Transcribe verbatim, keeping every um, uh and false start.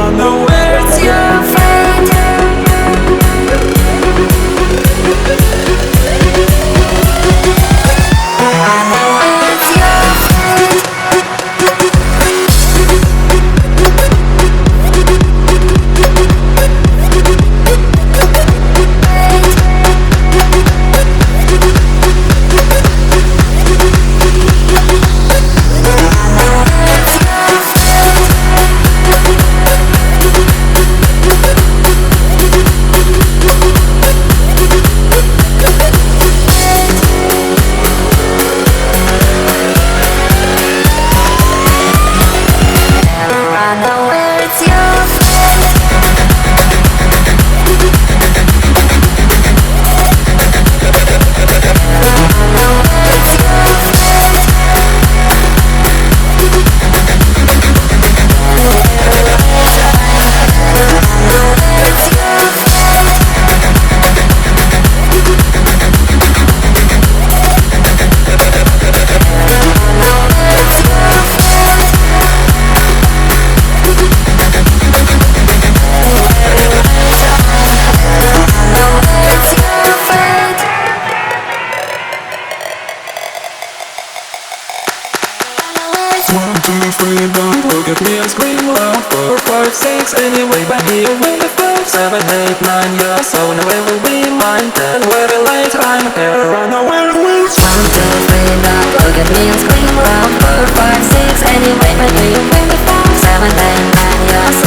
run away, it's your fate. Run away, it's your fate. One, two, three, don't look at me and scream loud. Four, five, six, anyway, back here with the five, seven, eight, nine, yeah, so away will be mine. Ten, very late, I'm here, run away with. One, two, three, don't look at me and scream loud. Four, five, six, anyway, back here with the five, seven, eight, nine, yeah, so